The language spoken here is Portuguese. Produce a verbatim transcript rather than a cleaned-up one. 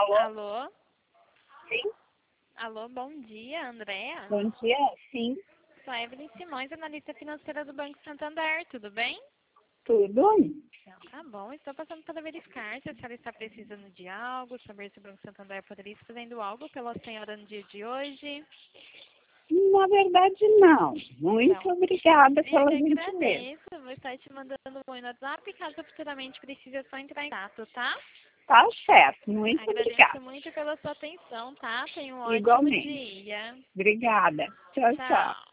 Alô? Alô? Sim? Alô, bom dia, Andréa. Bom dia, sim. Sou a Evelyn Simões, analista financeira do Banco Santander, tudo bem? Tudo? Então, tá bom. Estou passando para verificar se a senhora está precisando de algo, saber se o Banco Santander poderia estar fazendo algo pela senhora no dia de hoje. Na verdade, não. Muito Então, obrigada eu pela que gentileza. agradeço. Vou estar te mandando um oi no WhatsApp, caso futuramente precise, é só entrar em contato, tá? Tá certo. Muito Agradeço obrigada. muito pela sua atenção, tá? Tenha um ótimo Igualmente. dia. Obrigada. Tchau, tchau. Tchau.